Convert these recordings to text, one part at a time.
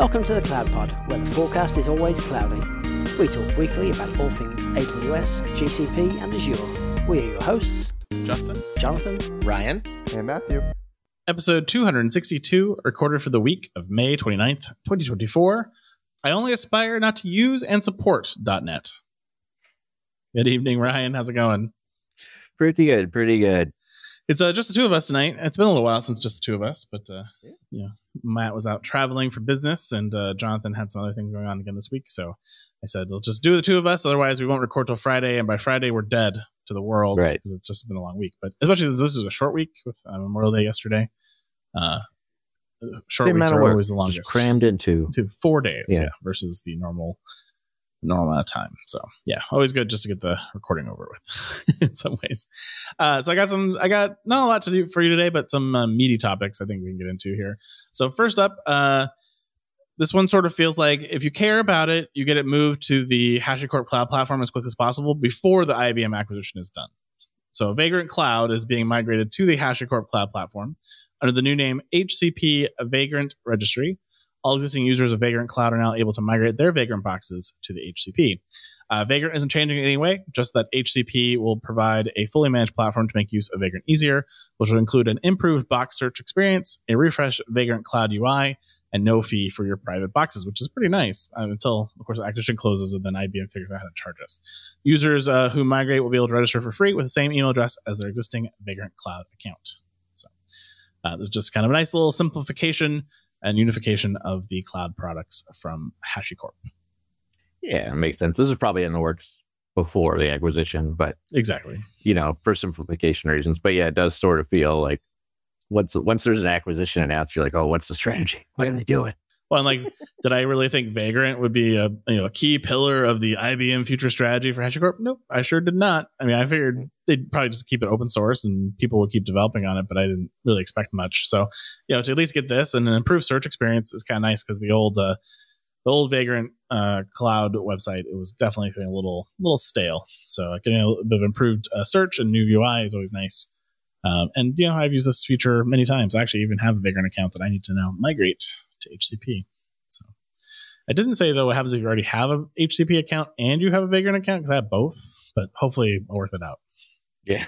Welcome to the Cloud Pod, where the forecast is always cloudy. We talk weekly about all things AWS, GCP, and Azure. We are your hosts, Justin, Jonathan, Ryan, and Matthew. Episode 262, recorded for the week of May 29th, 2024. I only aspire not to use and support .NET. Good evening, Ryan. How's it going? Pretty good. It's just the two of us tonight. It's been a little while since just the two of us, but Matt was out traveling for business, and Jonathan had some other things going on again this week. So I said, let's just do the two of us. Otherwise, we won't record till Friday, and by Friday, we're dead to the world, right? Because it's just been a long week. But especially as this was a short week with Memorial Day yesterday. Short Same weeks are work, always the longest, just crammed into 4 days, versus the normal amount of time. So always good just to get the recording over with in some ways. So I got not a lot to do for you today, but some meaty topics I think we can get into here. So first up, this one sort of feels like if you care about it, you get it moved to the HashiCorp Cloud Platform as quick as possible before the IBM acquisition is done. So Vagrant Cloud is being migrated to the HashiCorp Cloud Platform under the new name HCP Vagrant Registry. All existing users of Vagrant Cloud are now able to migrate their Vagrant boxes to the HCP. Vagrant isn't changing in any way, just that HCP will provide a fully managed platform to make use of Vagrant easier, which will include an improved box search experience, a refreshed Vagrant Cloud UI, and no fee for your private boxes, which is pretty nice until, of course, the acquisition closes and then IBM figures out how to charge us. Users who migrate will be able to register for free with the same email address as their existing Vagrant Cloud account. So this is just kind of a nice little simplification and unification of the cloud products from HashiCorp. Yeah, it makes sense. This is probably in the works before the acquisition, but exactly, for simplification reasons. But yeah, it does sort of feel like once there's an acquisition announced, you're like, oh, what's the strategy? What are they doing? Well, and did I really think Vagrant would be a key pillar of the IBM future strategy for HashiCorp? Nope, I sure did not. I mean, I figured they'd probably just keep it open source and people would keep developing on it, but I didn't really expect much. So, to at least get this and an improved search experience is kind of nice because the old Vagrant cloud website, it was definitely feeling a little stale. So getting a little bit of improved search and new UI is always nice. And I've used this feature many times. I actually even have a Vagrant account that I need to now migrate to HCP. So I didn't say though what happens if you already have a HCP account and you have a Vagrant account, because I have both, but hopefully I'll work it out. Yeah.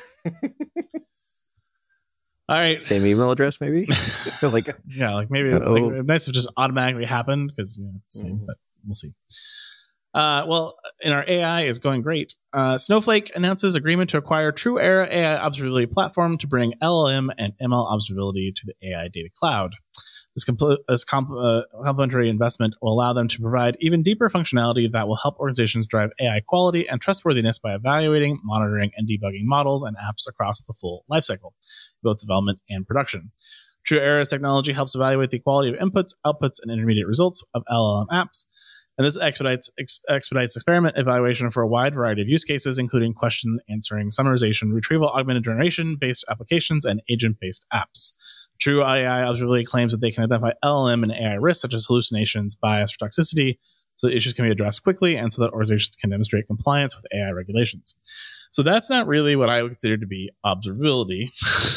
All right. Same email address, maybe? maybe nice if it just automatically happened because but we'll see. And our AI is going great. Snowflake announces agreement to acquire TruEra AI Observability Platform to bring LLM and ML observability to the AI data cloud. This complementary investment will allow them to provide even deeper functionality that will help organizations drive AI quality and trustworthiness by evaluating, monitoring, and debugging models and apps across the full lifecycle, both development and production. TruEra's technology helps evaluate the quality of inputs, outputs, and intermediate results of LLM apps. And this expedites experiment evaluation for a wide variety of use cases, including question answering, summarization, retrieval augmented generation-based applications, and agent-based apps. True AI Observability claims that they can identify LLM and AI risks such as hallucinations, bias, or toxicity, so that issues can be addressed quickly and so that organizations can demonstrate compliance with AI regulations. So that's not really what I would consider to be observability.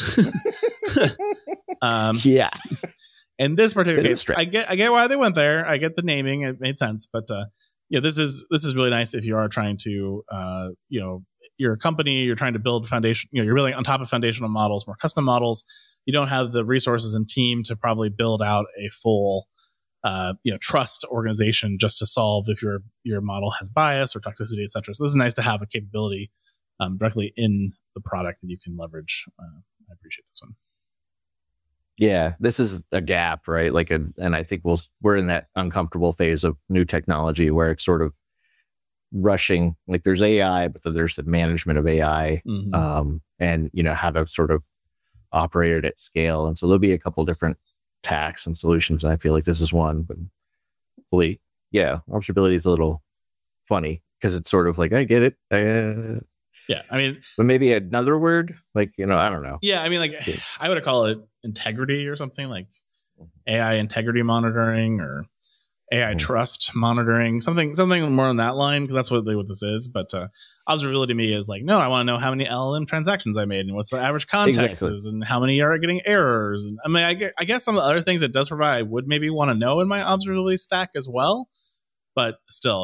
Yeah. In this particular case, I get why they went there. I get the naming; it made sense. But this is really nice if you are trying to, you're a company, you're trying to build foundation. You're building on top of foundational models, more custom models. You don't have the resources and team to probably build out a full, trust organization just to solve if your model has bias or toxicity, etc. So this is nice to have a capability directly in the product that you can leverage. I appreciate this one. Yeah, this is a gap, right? And I think we're in that uncomfortable phase of new technology where it's sort of rushing. Like there's AI, but then there's the management of AI, and how to sort of operate it at scale. And so there'll be a couple different tacks and solutions. And I feel like this is one, but hopefully, observability is a little funny because it's sort of like I get it. Yeah, I mean, but maybe another word, I don't know. Yeah, I mean, I would call it integrity or something like AI integrity monitoring or AI trust monitoring, something more on that line, because that's what this is. But observability to me is like, no, I want to know how many LLM transactions I made and what's the average context is and how many are getting errors. And I mean, I guess some of the other things it does provide, I would maybe want to know in my observability stack as well. But still,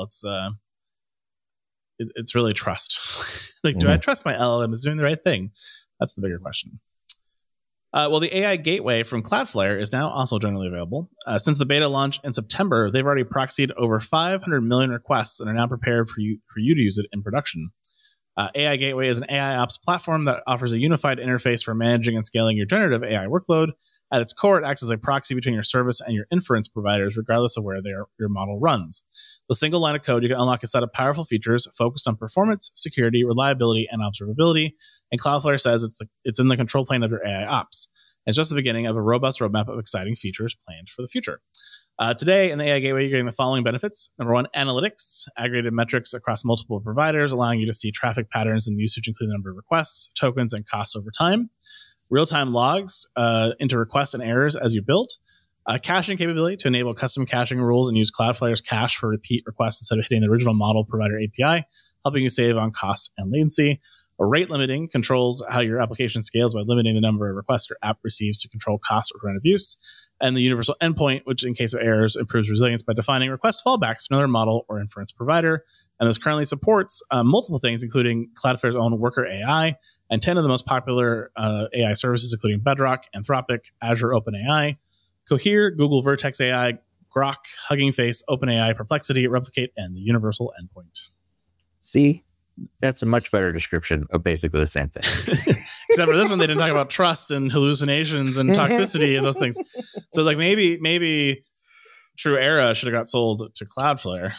it's really trust. Like, do I trust my LLM is doing the right thing? That's the bigger question. Well, the AI Gateway from Cloudflare is now also generally available. Since the beta launch in September, they've already proxied over 500 million requests and are now prepared for you to use it in production. AI Gateway is an AI ops platform that offers a unified interface for managing and scaling your generative AI workload. At its core, it acts as a proxy between your service and your inference providers, regardless of where your model runs. With a single line of code, you can unlock a set of powerful features focused on performance, security, reliability, and observability. And Cloudflare says it's in the control plane of your AI ops. It's just the beginning of a robust roadmap of exciting features planned for the future. Today, in the AI Gateway, you're getting the following benefits. Number one, analytics, aggregated metrics across multiple providers, allowing you to see traffic patterns and usage, including the number of requests, tokens, and costs over time. Real-time logs into requests and errors as you build. Caching capability to enable custom caching rules and use Cloudflare's cache for repeat requests instead of hitting the original model provider API, helping you save on costs and latency. Or rate limiting controls how your application scales by limiting the number of requests your app receives to control costs or prevent abuse. And the universal endpoint, which in case of errors improves resilience by defining request fallbacks to another model or inference provider. And this currently supports multiple things, including Cloudflare's own Worker AI and 10 of the most popular AI services, including Bedrock, Anthropic, Azure OpenAI, Cohere, Google Vertex AI, Grok, Hugging Face, OpenAI, Perplexity, Replicate, and the universal endpoint. See? That's a much better description of basically the same thing. Except for this one, they didn't talk about trust and hallucinations and toxicity and those things. So like maybe True Era should have got sold to Cloudflare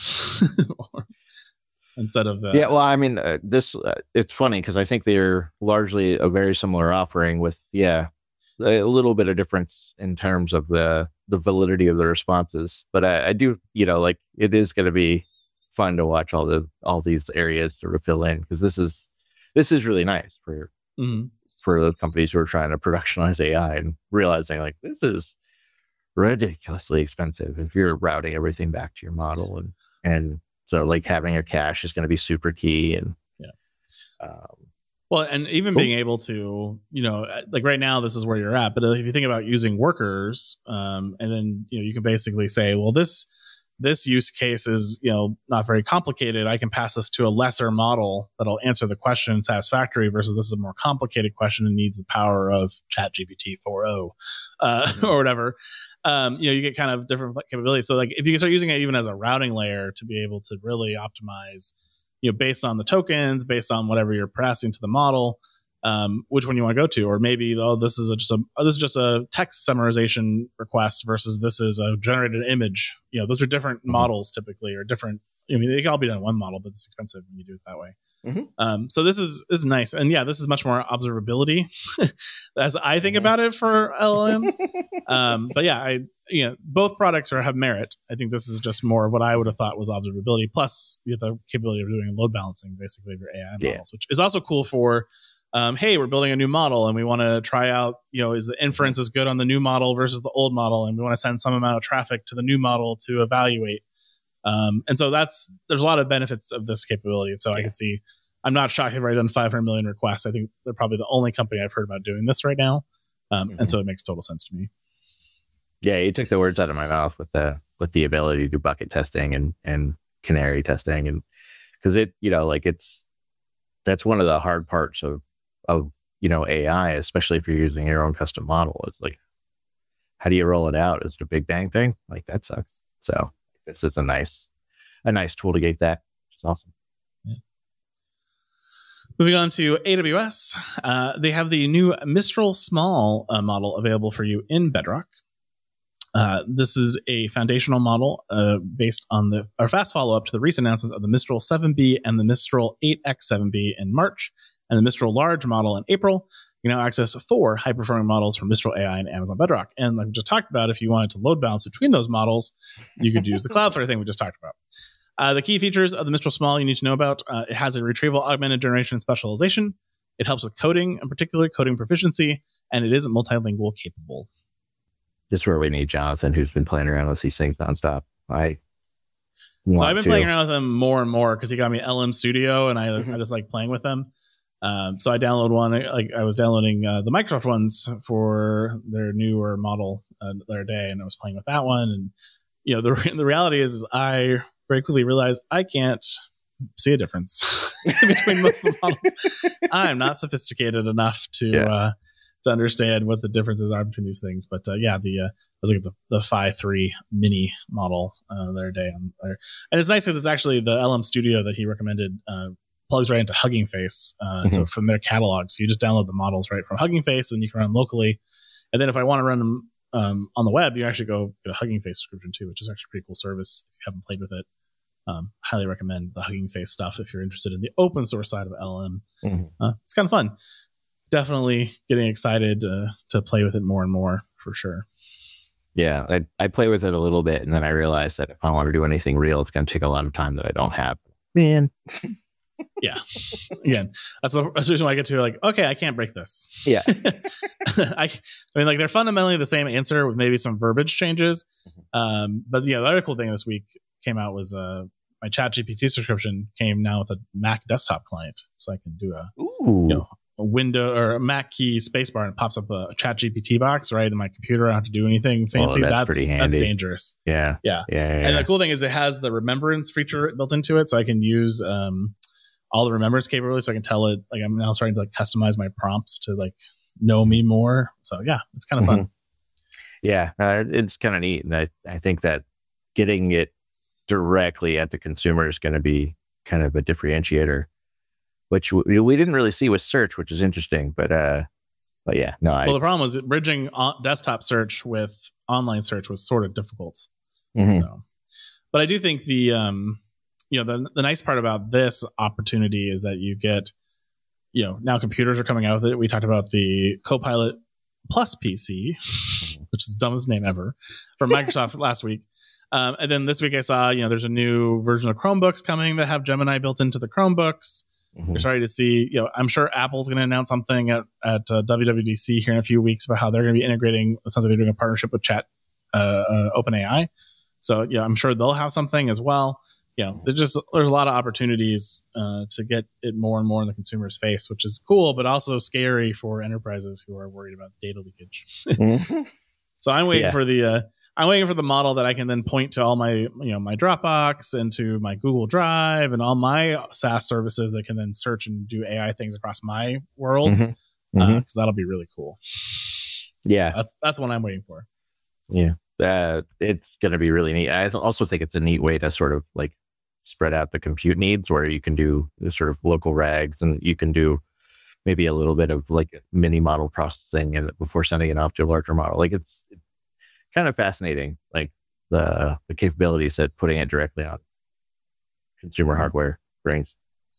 instead of yeah. Well, I mean, it's funny because I think they're largely a very similar offering with a little bit of difference in terms of the validity of the responses. But I do, like it is going to be fun to watch all these areas sort of fill in, because this is really nice for the companies who are trying to productionize AI and realizing like this is ridiculously expensive if you're routing everything back to your model, and so like having a cache is going to be super key. And well, and even being able to, like right now, this is where you're at. But if you think about using workers, and then, you can basically say, well, this use case is, not very complicated. I can pass this to a lesser model that'll answer the question satisfactory versus this is a more complicated question and needs the power of ChatGPT 4.0 or whatever. You get kind of different capabilities. So like if you can start using it even as a routing layer to be able to really optimize, based on the tokens, based on whatever you're passing to the model, which one you want to go to, or maybe this is just a text summarization request versus this is a generated image. Those are different models typically, or different. I mean, they can all be done in one model, but it's expensive when you do it that way. So this is nice, and this is much more observability as I think about it for LLMs. But both products have merit. I think this is just more of what I would have thought was observability. Plus, you have the capability of doing load balancing, basically, of your AI models, which is also cool for. Hey, we're building a new model and we want to try out, is the inference is good on the new model versus the old model, and we want to send some amount of traffic to the new model to evaluate. And so there's a lot of benefits of this capability. And so I can see, I'm not shocked they've already done 500 million requests. I think they're probably the only company I've heard about doing this right now. And so it makes total sense to me. Yeah, you took the words out of my mouth with the ability to do bucket testing and canary testing, and because that's one of the hard parts of AI, especially if you're using your own custom model. It's like, how do you roll it out? Is it a big bang thing? Like that sucks. So this is a nice tool to get that, which is awesome. Yeah. Moving on to AWS, they have the new Mistral Small model available for you in Bedrock. This is a foundational model based on our fast follow-up to the recent announcements of the Mistral 7B and the Mistral 8X7B in March, and the Mistral Large model in April. You now access 4 high-performing models from Mistral AI and Amazon Bedrock. And like we just talked about, if you wanted to load balance between those models, you could use the Cloudflare thing we just talked about. The key features of the Mistral Small you need to know about: it has a retrieval augmented generation and specialization. It helps with coding, in particular coding proficiency, and it is multilingual capable. This is where we need Jonathan, who's been playing around with these things nonstop. I So I've been playing around with them more and more because he got me LM Studio, and I just like playing with them. So I download one. Like I was downloading the Microsoft ones for their newer model the other day, and I was playing with that one. And the reality is I very quickly realized I can't see a difference between most of the models. I'm not sophisticated enough to understand what the differences are between these things. But I was looking at the Phi 3 Mini model the other day on there. And it's nice because it's actually the LM Studio that he recommended plugs right into Hugging Face. So from their catalog. So you just download the models right from Hugging Face, and you can run them locally. And then if I want to run them on the web, you actually go get a Hugging Face subscription too, which is actually a pretty cool service if you haven't played with it. Highly recommend the Hugging Face stuff if you're interested in the open source side of LM. It's kind of fun. Definitely getting excited to play with it more and more for sure. Yeah, I play with it a little bit, and then I realized that if I want to do anything real, it's going to take a lot of time that I don't have. Man. Yeah. Again, that's the reason why I get to like, okay, I can't break this. Yeah. I mean, like they're fundamentally the same answer with maybe some verbiage changes. But the other cool thing this week came out was my ChatGPT subscription came now with a Mac desktop client, so I can do a window or a Mac key spacebar, and it pops up a ChatGPT box right in my computer. I don't have to do anything fancy. That's pretty handy. That's dangerous. Yeah. And the cool thing is it has the remembrance feature built into it, so I can use all the remembrance capabilities. So I can tell it, like, I'm now starting to like customize my prompts to like know me more. So yeah, it's kind of fun. Yeah, it's kind of neat, and I think that getting it directly at the consumer is going to be kind of a differentiator, which we didn't really see with search, which is interesting. But yeah, no. Well, the problem was that bridging desktop search with online search was sort of difficult. So, but I do think the nice part about this opportunity is that you get, now computers are coming out with it. We talked about the Copilot Plus PC, which is the dumbest name ever, from Microsoft last week. And then this week I saw, there's a new version of Chromebooks coming that have Gemini built into the Chromebooks. You're starting to see, I'm sure Apple's going to announce something at WWDC here in a few weeks about how they're going to be integrating. It sounds like they're doing a partnership with OpenAI. So, I'm sure they'll have something as well. There's a lot of opportunities to get it more and more in the consumer's face, which is cool, but also scary for enterprises who are worried about data leakage. So I'm waiting for the model that I can then point to all my my Dropbox and to my Google Drive and all my SaaS services that can then search and do AI things across my world, because that'll be really cool. Yeah, so that's what I'm waiting for. Yeah, it's going to be really neat. I also think it's a neat way to sort of like spread out the compute needs, where you can do sort of local rags, and you can do maybe a little bit of like mini model processing and before sending it off to a larger model. Like it's kind of fascinating, like the capabilities that putting it directly on consumer hardware brings.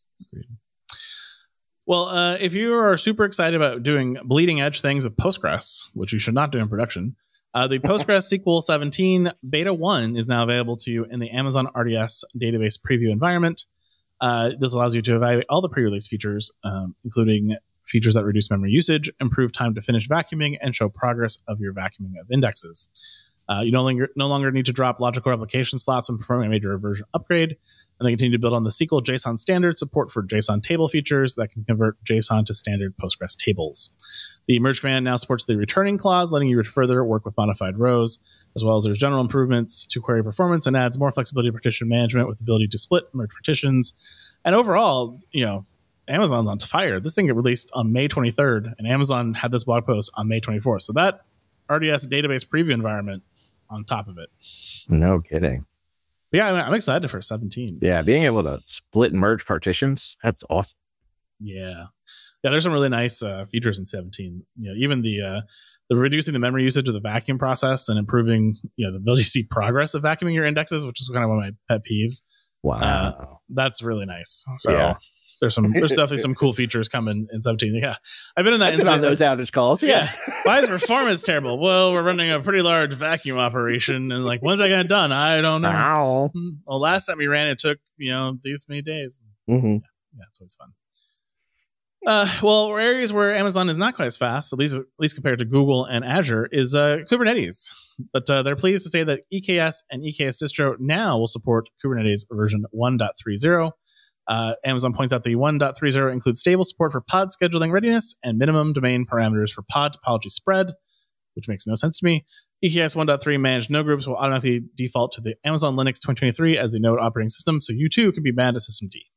Well, if you are super excited about doing bleeding edge things with Postgres, which you should not do in production, the Postgres SQL 17 Beta 1 is now available to you in the Amazon RDS database preview environment. This allows you to evaluate all the pre-release features, including features that reduce memory usage, improve time to finish vacuuming, and show progress of your vacuuming of indexes. You no longer need to drop logical replication slots when performing a major version upgrade, and they continue to build on the SQL JSON standard support for JSON table features that can convert JSON to standard Postgres tables. The merge command now supports the returning clause, letting you further work with modified rows, as well as there's general improvements to query performance and adds more flexibility to partition management with the ability to split merge partitions. And overall, Amazon's on fire. This thing got released on May 23rd, and Amazon had this blog post on May 24th. So that RDS database preview environment on top of it. No kidding. But yeah, I'm excited for 17. Yeah, being able to split and merge partitions, that's awesome. Yeah, there's some really nice features in 17. Even the reducing the memory usage of the vacuum process and improving the ability to see progress of vacuuming your indexes, which is kind of one of my pet peeves. Wow, that's really nice. So there's definitely some cool features coming in 17. Yeah, I've been in that on those outage calls. Yeah. Why is performance terrible? Well, we're running a pretty large vacuum operation, and like, when's that gonna get done? I don't know. Ow. Well, last time we ran, it took these many days. Mm-hmm. Yeah, it's always fun. Well, areas where Amazon is not quite as fast, at least compared to Google and Azure, is Kubernetes. But they're pleased to say that EKS and EKS distro now will support Kubernetes version 1.30. Amazon points out the 1.30 includes stable support for pod scheduling readiness and minimum domain parameters for pod topology spread, which makes no sense to me. EKS 1.3 managed node groups will automatically default to the Amazon Linux 2023 as the node operating system, so you too can be mad at System D.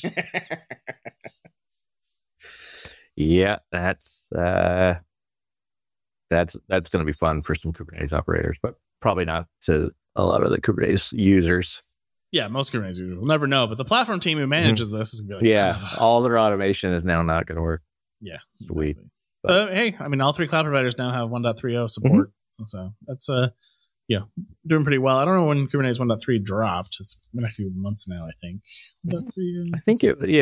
Yeah, that's going to be fun for some Kubernetes operators, but probably not to a lot of the Kubernetes users. Yeah, most Kubernetes users will never know, but the platform team who manages this is going to be like, all their automation is now not going to work. Yeah, sweet. Exactly. But hey, I mean, all three cloud providers now have 1.30 support, so that's doing pretty well. I don't know when Kubernetes 1.3 dropped. It's been a few months now, I think. I think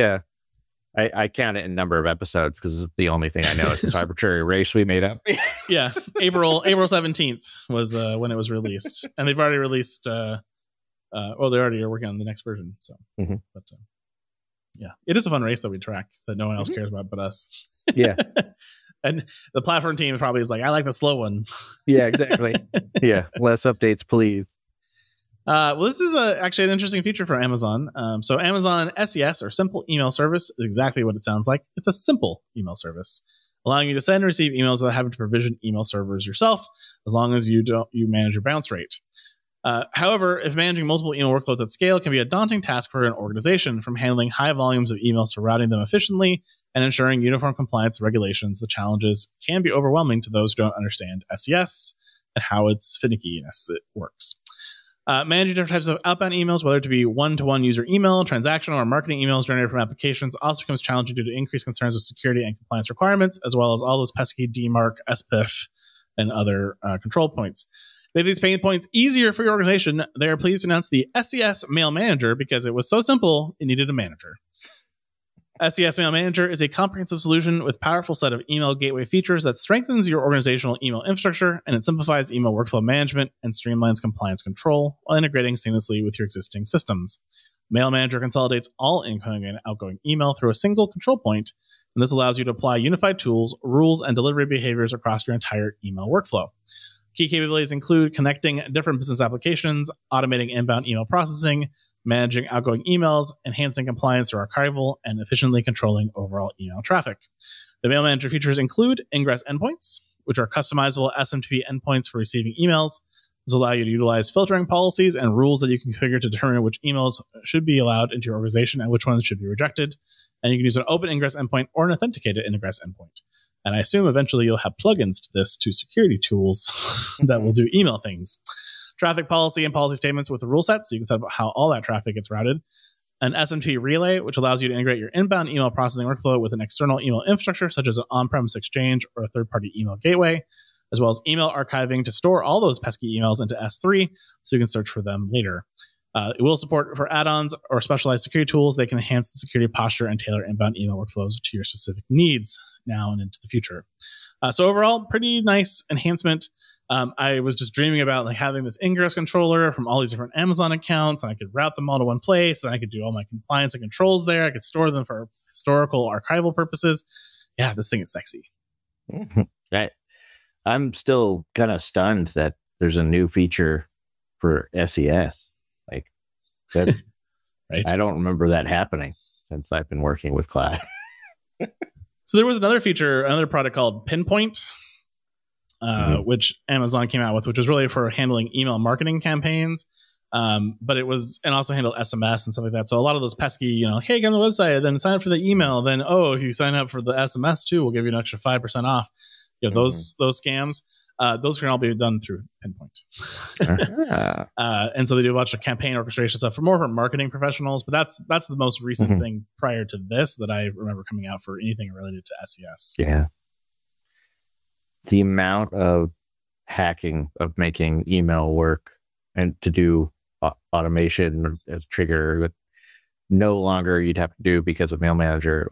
I count it in number of episodes because it's the only thing I know is this arbitrary race we made up. Yeah, April 17th was when it was released, and they've already released. They already are working on the next version. So, but yeah, it is a fun race that we track that no one else cares about but us. Yeah, and the platform team probably is like, I like the slow one. Yeah, exactly. Yeah, less updates, please. Well, this is actually an interesting feature for Amazon. So Amazon SES, or Simple Email Service, is exactly what it sounds like. It's a simple email service, allowing you to send and receive emails without having to provision email servers yourself, as long as you manage your bounce rate. However, if managing multiple email workloads at scale can be a daunting task for an organization, from handling high volumes of emails to routing them efficiently and ensuring uniform compliance with regulations, the challenges can be overwhelming to those who don't understand SES and how its finickiness it works. Managing different types of outbound emails, whether it be one-to-one user email, transactional, or marketing emails generated from applications, also becomes challenging due to increased concerns with security and compliance requirements, as well as all those pesky DMARC, SPIF, and other control points. To make these pain points easier for your organization, they are pleased to announce the SES Mail Manager because it was so simple, it needed a manager. SES Mail Manager is a comprehensive solution with a powerful set of email gateway features that strengthens your organizational email infrastructure, and it simplifies email workflow management and streamlines compliance control while integrating seamlessly with your existing systems. Mail Manager consolidates all incoming and outgoing email through a single control point, and this allows you to apply unified tools, rules, and delivery behaviors across your entire email workflow. Key capabilities include connecting different business applications, automating inbound email processing, managing outgoing emails, enhancing compliance through archival, and efficiently controlling overall email traffic. The Mail Manager features include ingress endpoints, which are customizable SMTP endpoints for receiving emails. This will allow you to utilize filtering policies and rules that you can configure to determine which emails should be allowed into your organization and which ones should be rejected. And you can use an open ingress endpoint or an authenticated ingress endpoint. And I assume eventually you'll have plugins to this to security tools that will do email things. Traffic policy and policy statements with the rule set, so you can set up how all that traffic gets routed. An SMTP relay, which allows you to integrate your inbound email processing workflow with an external email infrastructure, such as an on-premise exchange or a third-party email gateway, as well as email archiving to store all those pesky emails into S3 so you can search for them later. It will support for add-ons or specialized security tools. They can enhance the security posture and tailor inbound email workflows to your specific needs now and into the future. So overall, pretty nice enhancement. I was just dreaming about like having this ingress controller from all these different Amazon accounts, and I could route them all to one place, and I could do all my compliance and controls there. I could store them for historical archival purposes. Yeah, this thing is sexy. Right. I'm still kind of stunned that there's a new feature for SES. Like, that's right. I don't remember that happening since I've been working with Cloud. So there was another product called Pinpoint, which Amazon came out with, which was really for handling email marketing campaigns. But it was, and also handled SMS and stuff like that. So a lot of those pesky, hey, get on the website, then sign up for the email. Then, if you sign up for the SMS too, we'll give you an extra 5% off. Those scams, those can all be done through Pinpoint. And so they do a bunch of campaign orchestration stuff for marketing professionals. But that's the most recent thing prior to this that I remember coming out for anything related to SES. Yeah. The amount of hacking of making email work and to do automation as trigger that no longer you'd have to do because of Mail Manager,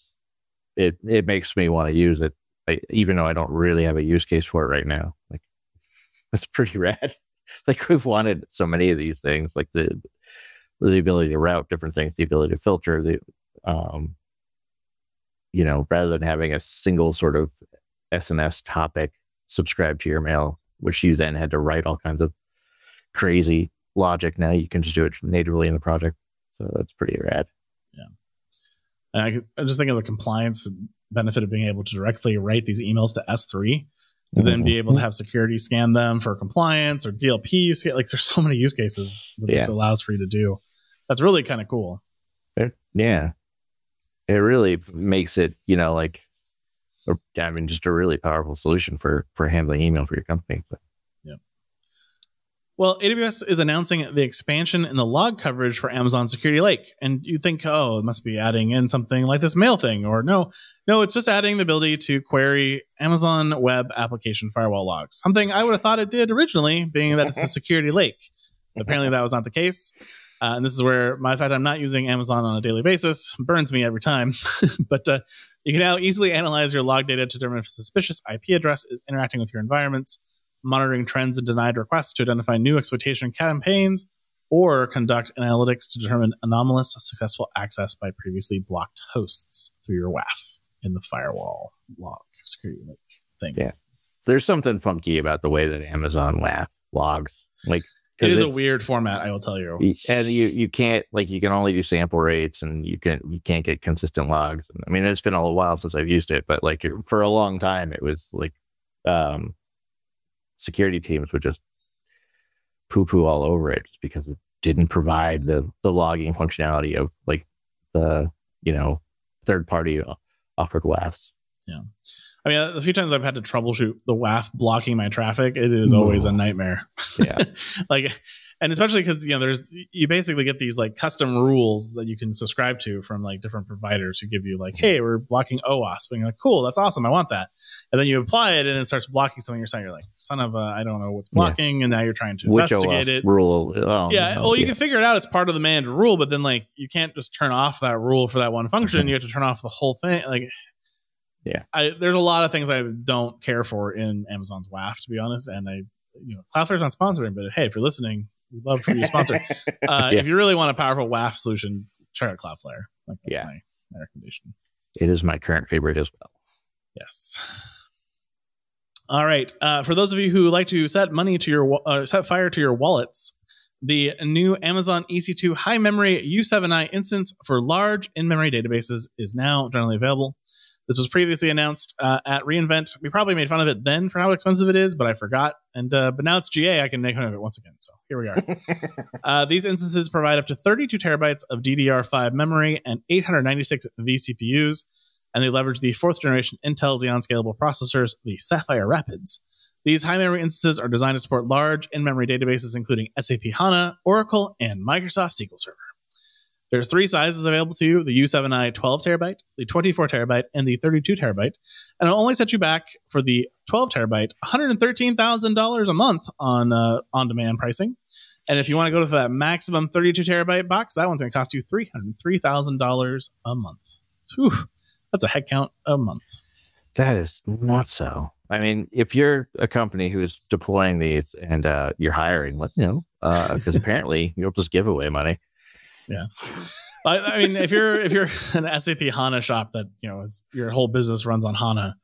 it makes me want to use it, even though I don't really have a use case for it right now. Like, it's pretty rad. Like, we've wanted so many of these things, like the ability to route different things, the ability to filter, rather than having a single sort of SNS topic subscribed to your mail, which you then had to write all kinds of crazy logic. Now you can just do it natively in the project. So that's pretty rad. Yeah. And I just think of the compliance benefit of being able to directly write these emails to S3 and then be able to have security scan them for compliance or DLP use case. Like there's so many use cases that this allows for you to do. That's really kind of cool. Yeah. It really makes it, just a really powerful solution for handling email for your company. So. Yeah. Well, AWS is announcing the expansion in the log coverage for Amazon Security Lake. And you think, oh, it must be adding in something like this mail thing. Or no, it's just adding the ability to query Amazon Web Application Firewall logs. Something I would have thought it did originally, being that it's a Security Lake. Apparently that was not the case. And this is where my fact I'm not using Amazon on a daily basis burns me every time. But you can now easily analyze your log data to determine if a suspicious IP address is interacting with your environments, monitoring trends and denied requests to identify new exploitation campaigns, or conduct analytics to determine anomalous successful access by previously blocked hosts through your WAF in the firewall log security lake thing. Yeah. There's something funky about the way that Amazon WAF logs. It is a weird format, I will tell you. And you can't, you can only do sample rates, and you can't get consistent logs. I mean, it's been a while since I've used it, but for a long time, it was security teams would just poo-poo all over it just because it didn't provide the logging functionality of the third-party offered WAFs. Yeah. I mean, a few times I've had to troubleshoot the WAF blocking my traffic. It is always a nightmare. Yeah. And especially because, you basically get these custom rules that you can subscribe to from different providers who give you hey, we're blocking OWASP. And you're like, cool, that's awesome. I want that. And then you apply it and it starts blocking something. You're saying, you're like, son of a, I don't know what's blocking. Yeah. And now you're trying to investigate it. Rule. You can figure it out. It's part of the managed rule, but then you can't just turn off that rule for that one function. You have to turn off the whole thing. Yeah, there's a lot of things I don't care for in Amazon's WAF, to be honest. And Cloudflare's not sponsoring, but hey, if you're listening, we'd love for you to sponsor. If you really want a powerful WAF solution, try out Cloudflare. That's my recommendation. It is my current favorite as well. Yes. All right. For those of you who like to set fire to your wallets, the new Amazon EC2 high memory U7i instance for large in-memory databases is now generally available. This was previously announced at reInvent. We probably made fun of it then for how expensive it is, but I forgot. And but now it's GA. I can make fun of it once again. So here we are. These instances provide up to 32 terabytes of DDR5 memory and 896 vCPUs, and they leverage the 4th generation Intel Xeon Scalable processors, the Sapphire Rapids. These high memory instances are designed to support large in-memory databases, including SAP HANA, Oracle, and Microsoft SQL Server. There's 3 sizes available to you: the U7i 12 terabyte, the 24 terabyte, and the 32 terabyte. And it'll only set you back for the 12 terabyte, $113,000 a month on on-demand pricing. And if you want to go to that maximum 32 terabyte box, that one's going to cost you $303,000 a month. Whew, that's a head count a month. That is not so. I mean, if you're a company who's deploying these and you're hiring, let me know, because apparently you'll just give away money. Yeah. I mean, if you're an SAP HANA shop that, your whole business runs on HANA,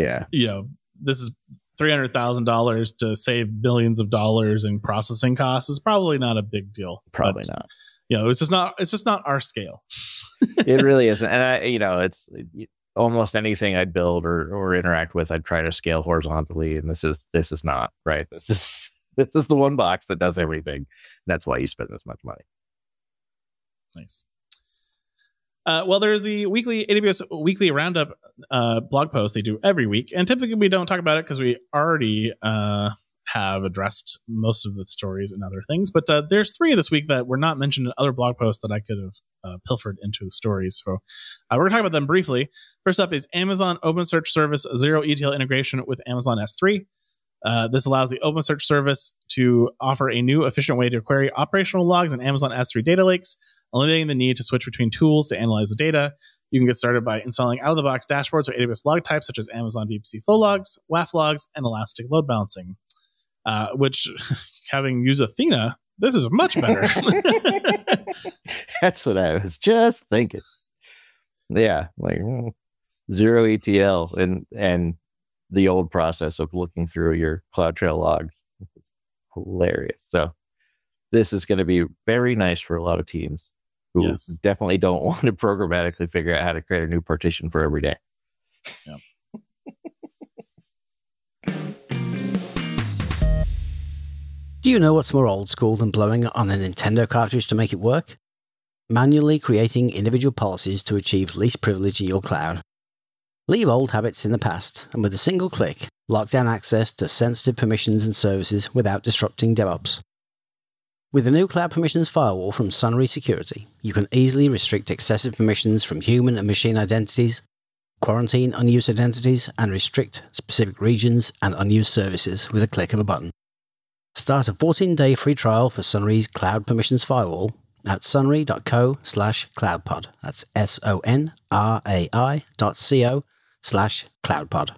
this is $300,000 to save billions of dollars in processing costs is probably not a big deal. Probably not. It's just not our scale. It really isn't. And it's almost anything I'd build or interact with, I'd try to scale horizontally. And this is not right. This is the one box that does everything. That's why you spend this much money. Nice. Well, there's the weekly AWS Weekly Roundup blog post they do every week. And typically we don't talk about it because we already have addressed most of the stories and other things. But there's 3 this week that were not mentioned in other blog posts that I could have pilfered into the stories. So we're going to talk about them briefly. First up is Amazon OpenSearch Service Zero ETL integration with Amazon S3. This allows the OpenSearch service to offer a new efficient way to query operational logs in Amazon S3 data lakes, eliminating the need to switch between tools to analyze the data. You can get started by installing out-of-the-box dashboards with AWS log types such as Amazon VPC Flow Logs, WAF logs, and Elastic Load Balancing, which, having used Athena, this is much better. That's what I was just thinking. Yeah, zero ETL and the old process of looking through your CloudTrail logs. It's hilarious. So this is going to be very nice for a lot of teams who definitely don't want to programmatically figure out how to create a new partition for every day. Yeah. Do you know what's more old school than blowing on a Nintendo cartridge to make it work? Manually creating individual policies to achieve least privilege in your cloud. Leave old habits in the past, and with a single click, lock down access to sensitive permissions and services without disrupting DevOps. With the new Cloud Permissions Firewall from Sunry Security, you can easily restrict excessive permissions from human and machine identities, quarantine unused identities, and restrict specific regions and unused services with a click of a button. Start a 14-day free trial for Sunry's Cloud Permissions Firewall at sunry.co/cloudpod. That's sonrai.co/cloudpod.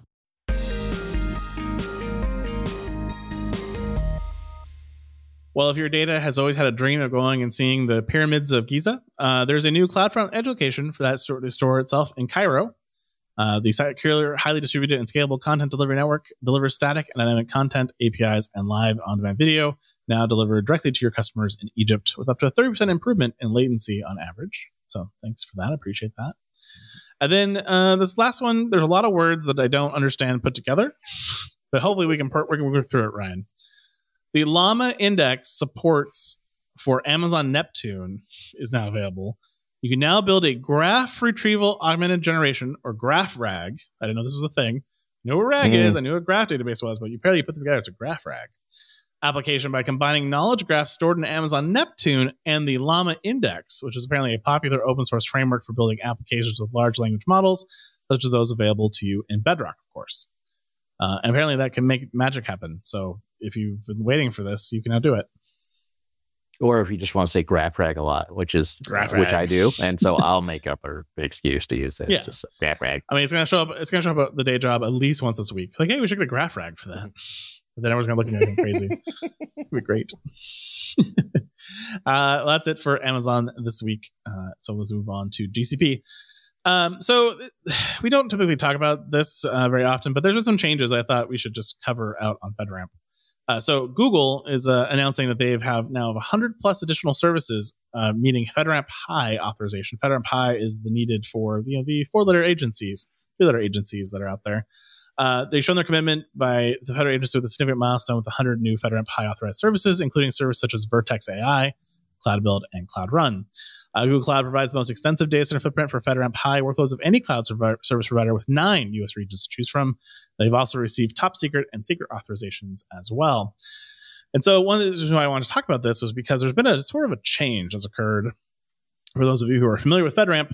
Well, if your data has always had a dream of going and seeing the pyramids of Giza, there's a new CloudFront edge location for that to store itself in Cairo. The secure, highly distributed, and scalable content delivery network delivers static and dynamic content, APIs, and live on-demand video, now delivered directly to your customers in Egypt with up to a 30% improvement in latency on average. So thanks for that. I appreciate that. And then this last one, there's a lot of words that I don't understand put together, but hopefully we can work through it, Ryan. The Llama index supports for Amazon Neptune is now available. You can now build a graph retrieval augmented generation, or graph RAG. I didn't know this was a thing. I know what RAG is. I knew what graph database was, but you put them together, it's a graph RAG application by combining knowledge graphs stored in Amazon Neptune and the Llama Index, which is apparently a popular open source framework for building applications with large language models, such as those available to you in Bedrock, of course. And apparently that can make magic happen. So if you've been waiting for this, you can now do it. Or if you just want to say graph rag a lot, which I do, and so I'll make up an excuse to use this. Yeah. Just graph rag. I mean, it's gonna show up at the day job at least once this week. Like, hey, we should get a graph rag for that. But then everyone's gonna look at me crazy. It's gonna be great. That's it for Amazon this week. So let's move on to GCP. So we don't typically talk about this very often, but there's been some changes I thought we should just cover out on FedRAMP. So Google is announcing that they have now 100 plus additional services meeting FedRAMP High authorization. FedRAMP High is the needed for the 3-letter agencies that are out there. They've shown their commitment by the federal agency with a significant milestone with 100 new FedRAMP High authorized services, including services such as Vertex AI, Cloud Build, and Cloud Run. Google Cloud provides the most extensive data center footprint for FedRAMP High workloads of any cloud service provider with 9 U.S. regions to choose from. They've also received top secret and secret authorizations as well. And so one of the reasons why I wanted to talk about this was because there's been a sort of a change that's occurred for those of you who are familiar with FedRAMP.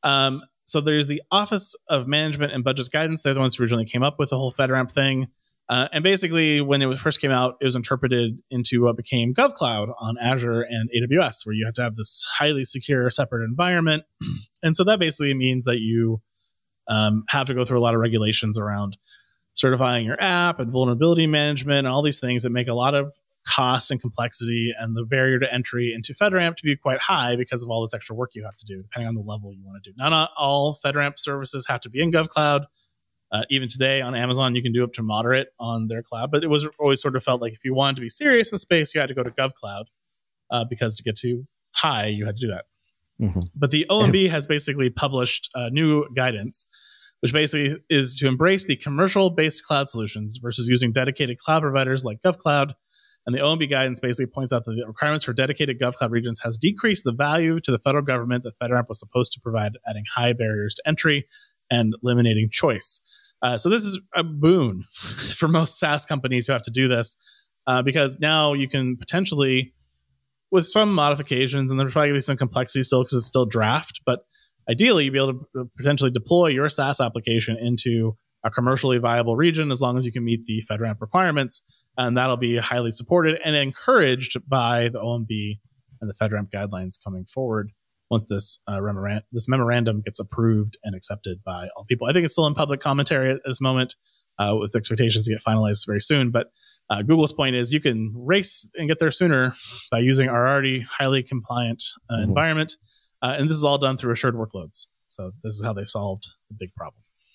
So there's the Office of Management and Budget Guidance. They're the ones who originally came up with the whole FedRAMP thing. And basically, when it first came out, it was interpreted into what became GovCloud on Azure and AWS, where you have to have this highly secure, separate environment. And so that basically means that you have to go through a lot of regulations around certifying your app and vulnerability management and all these things that make a lot of cost and complexity and the barrier to entry into FedRAMP to be quite high because of all this extra work you have to do, depending on the level you want to do. Now, not all FedRAMP services have to be in GovCloud. Even today on Amazon, you can do up to moderate on their cloud, but it was always sort of felt like if you wanted to be serious in space, you had to go to GovCloud because to get to high, you had to do that. Mm-hmm. But the OMB has basically published new guidance, which basically is to embrace the commercial-based cloud solutions versus using dedicated cloud providers like GovCloud. And the OMB guidance basically points out that the requirements for dedicated GovCloud regions has decreased the value to the federal government that FedRAMP was supposed to provide, adding high barriers to entry and eliminating choice. So this is a boon for most SaaS companies who have to do this because now you can potentially, with some modifications, and there's probably going to be some complexity still because it's still draft, but ideally you'll be able to potentially deploy your SaaS application into a commercially viable region as long as you can meet the FedRAMP requirements, and that'll be highly supported and encouraged by the OMB and the FedRAMP guidelines coming forward. Once this memorandum gets approved and accepted by all people. I think it's still in public commentary at this moment with expectations to get finalized very soon. But Google's point is you can race and get there sooner by using our already highly compliant environment. And this is all done through assured workloads. So this is how they solved the big problem.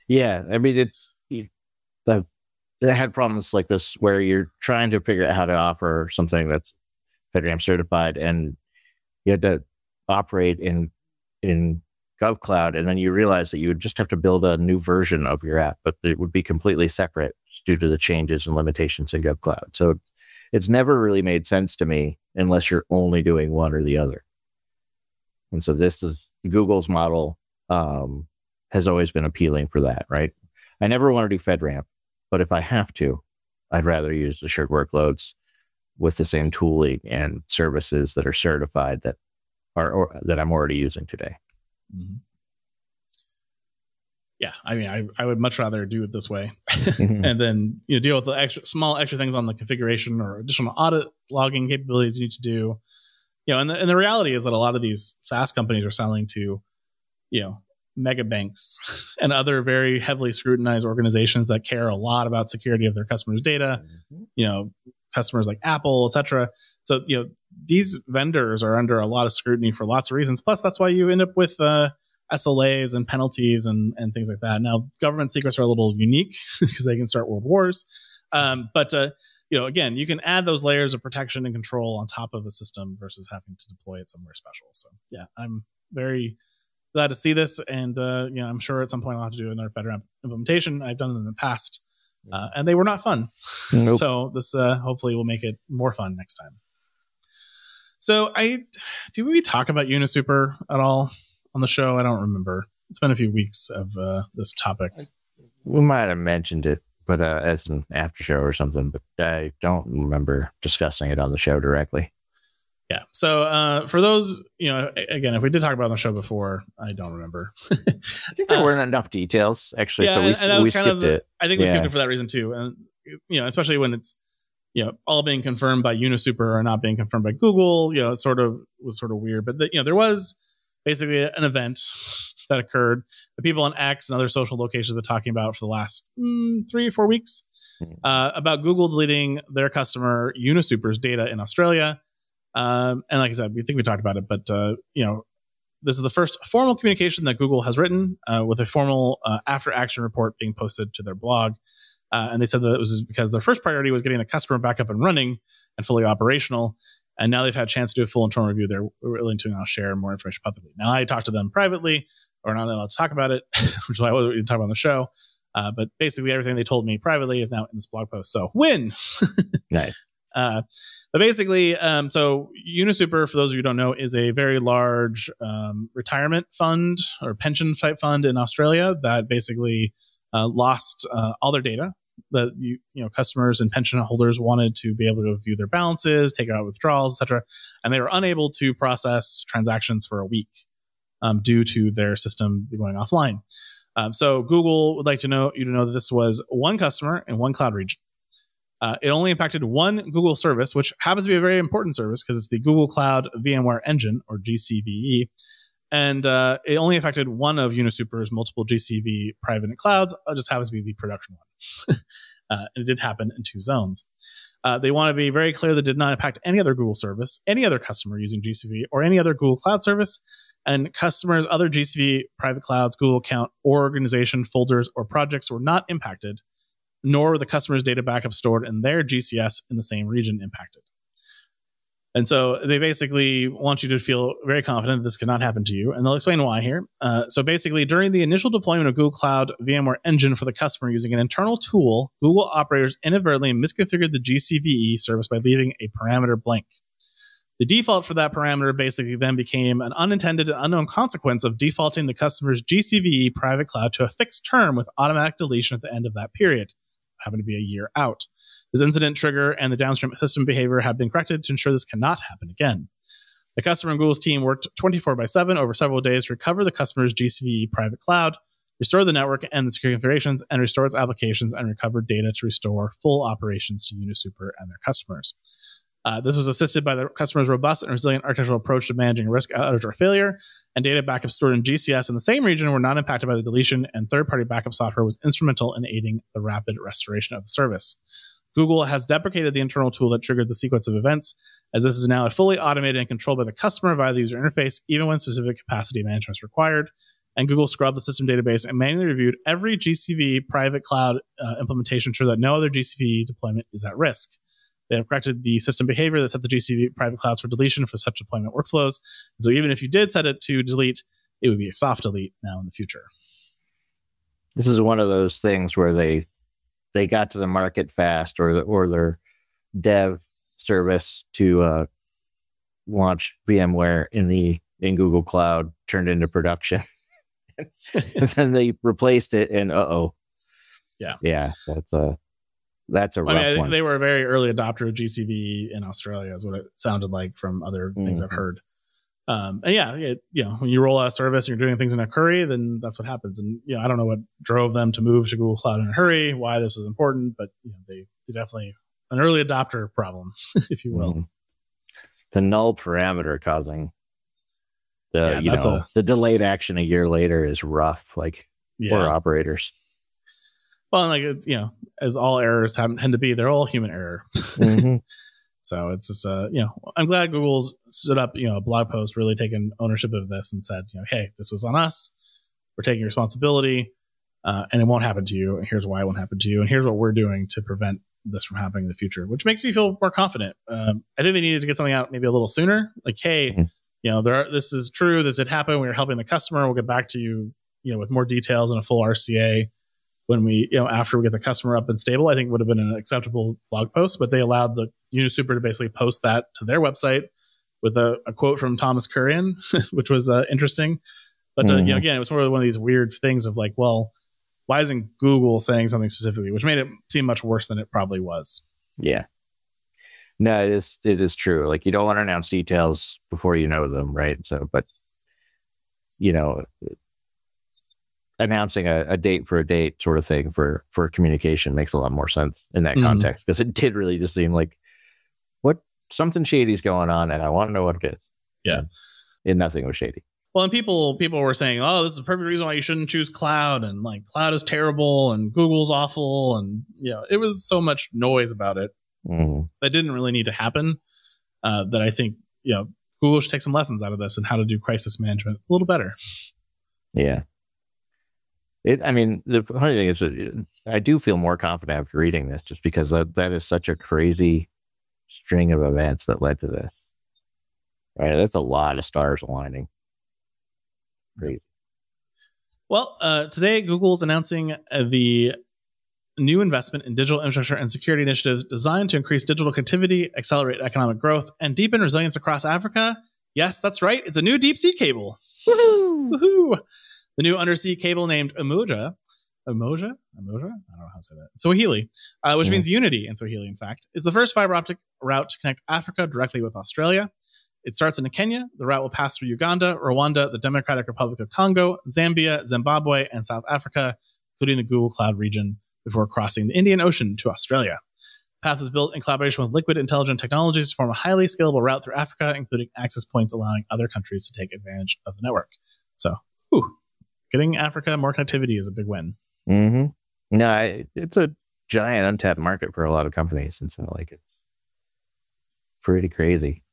Yeah, I mean, I've had problems like this where you're trying to figure out how to offer something that's FedRAMP certified, and you had to operate in GovCloud, and then you realize that you would just have to build a new version of your app, but it would be completely separate due to the changes and limitations in GovCloud. So it's never really made sense to me unless you're only doing one or the other. And so this is Google's model, has always been appealing for that, right? I never want to do FedRAMP, but if I have to, I'd rather use assured workloads with the same tooling and services that are certified that I'm already using today. Mm-hmm. Yeah, I mean, I would much rather do it this way, and then deal with the small extra things on the configuration or additional audit logging capabilities you need to do. And the reality is that a lot of these SaaS companies are selling to, mega banks and other very heavily scrutinized organizations that care a lot about security of their customers' data. Customers like Apple, etc. So these vendors are under a lot of scrutiny for lots of reasons. Plus, that's why you end up with SLAs and penalties and things like that. Now, government secrets are a little unique because they can start world wars. But again, you can add those layers of protection and control on top of a system versus having to deploy it somewhere special. So yeah, I'm very glad to see this. And I'm sure at some point I'll have to do another FedRAMP implementation. I've done it in the past. And they were not fun. Nope. So this hopefully will make it more fun next time. So did we talk about Unisuper at all on the show? I don't remember. It's been a few weeks of this topic. We might have mentioned it, but as an after show or something, but I don't remember discussing it on the show directly. Yeah. So for those, again, if we did talk about it on the show before, I don't remember. I think there weren't enough details, actually. Yeah, so we skipped it. I think we skipped it for that reason too. And, especially when it's, all being confirmed by Unisuper or not being confirmed by Google, it sort of was sort of weird. But, there was basically an event that occurred that people on X and other social locations have been talking about for the last 3 or 4 weeks about Google deleting their customer Unisuper's data in Australia. And like I said, we think we talked about it, but, this is the first formal communication that Google has written with a formal after action report being posted to their blog. And they said that it was because their first priority was getting the customer back up and running and fully operational. And now they've had a chance to do a full internal review. They're willing to now share more information publicly. Now, I talked to them privately, or not allowed to talk about it, which is why I wasn't going to talk about on the show. But basically, everything they told me privately is now in this blog post. So win. Nice. But basically, so Unisuper, for those of you who don't know, is a very large retirement fund or pension type fund in Australia that basically lost all their data that customers and pension holders wanted to be able to view their balances, take out withdrawals, etc., and they were unable to process transactions for a week due to their system going offline. So Google would like you to know that this was one customer in one cloud region. It only impacted one Google service, which happens to be a very important service because it's the Google Cloud VMware Engine, or GCVE. And it only affected one of Unisuper's multiple GCV private clouds. It just happens to be the production one. And it did happen in 2 zones. They want to be very clear that it did not impact any other Google service, any other customer using GCV, or any other Google Cloud service. And customers' other GCV private clouds, Google account, or organization folders or projects were not impacted, nor were the customer's data backup stored in their GCS in the same region impacted. And so they basically want you to feel very confident that this cannot happen to you. And they'll explain why here. So basically, during the initial deployment of Google Cloud VMware Engine for the customer using an internal tool, Google operators inadvertently misconfigured the GCVE service by leaving a parameter blank. The default for that parameter basically then became an unintended and unknown consequence of defaulting the customer's GCVE private cloud to a fixed term with automatic deletion at the end of that period. Happened to be a year out. This incident trigger and the downstream system behavior have been corrected to ensure this cannot happen again. The customer and Google's team worked 24/7 over several days to recover the customer's GCVE private cloud, restore the network and the security configurations, and restore its applications and recover data to restore full operations to Unisuper and their customers. This was assisted by the customer's robust and resilient architectural approach to managing risk, outage, or failure, and data backup stored in GCS in the same region were not impacted by the deletion, and third-party backup software was instrumental in aiding the rapid restoration of the service. Google has deprecated the internal tool that triggered the sequence of events, as this is now fully automated and controlled by the customer via the user interface, even when specific capacity management is required. and Google scrubbed the system database and manually reviewed every GCP private cloud implementation to ensure that no other GCP deployment is at risk. They have corrected the system behavior that set the GCP private clouds for deletion for such deployment workflows. So even if you did set it to delete, it would be a soft delete now in the future. This is one of those things where they got to the market fast, or their dev service to launch VMware in Google Cloud turned into production. And then they replaced it, and yeah, that's a rough one. They were a very early adopter of GCP in Australia, is what it sounded like from other things I've heard. And when you roll out a service and you're doing things in a hurry, then that's what happens. And I don't know what drove them to move to Google Cloud in a hurry, why this is important, but they definitely an early adopter problem, if you will. The null parameter causing the delayed action a year later is rough, for operators. Well, it's, as all errors tend to be, they're all human error. So it's just, I'm glad Google's stood up, a blog post really taking ownership of this and said, hey, this was on us. We're taking responsibility, and it won't happen to you. And here's why it won't happen to you. And here's what we're doing to prevent this from happening in the future, which makes me feel more confident. I think they needed to get something out maybe a little sooner. Hey, this is true. This did happen. We were helping the customer. We'll get back to you, with more details and a full RCA when we, after we get the customer up and stable. I think would have been an acceptable blog post, but they allowed the UniSuper to basically post that to their website with a quote from Thomas Kurian, which was interesting. But again, it was sort of one of these weird things of why isn't Google saying something specifically, which made it seem much worse than it probably was. Yeah. No, it is true. You don't want to announce details before you know them, right? So, but announcing a date for a date sort of thing for communication makes a lot more sense in that context, because it did really just seem like something shady's going on, and I want to know what it is. Yeah. And nothing was shady. Well, and people were saying, oh, this is a perfect reason why you shouldn't choose cloud, and cloud is terrible and Google's awful, and it was so much noise about it that didn't really need to happen, that I think Google should take some lessons out of this and how to do crisis management a little better. Yeah. The funny thing is, I do feel more confident after reading this, just because that is such a crazy string of events that led to this. Right? That's a lot of stars aligning. Crazy. Well, today Google's announcing the new investment in digital infrastructure and security initiatives designed to increase digital connectivity, accelerate economic growth, and deepen resilience across Africa. Yes, that's right. It's a new deep sea cable. Woohoo! Woohoo! The new undersea cable named Umoja? I don't know how to say that. Swahili, which means unity in Swahili, in fact, is the first fiber optic route to connect Africa directly with Australia. It starts in Kenya. The route will pass through Uganda, Rwanda, the Democratic Republic of Congo, Zambia, Zimbabwe, and South Africa, including the Google Cloud region, before crossing the Indian Ocean to Australia. The path is built in collaboration with Liquid Intelligent Technologies to form a highly scalable route through Africa, including access points allowing other countries to take advantage of the network. So, getting Africa more connectivity is a big win. No, it's a giant untapped market for a lot of companies, and so it's pretty crazy.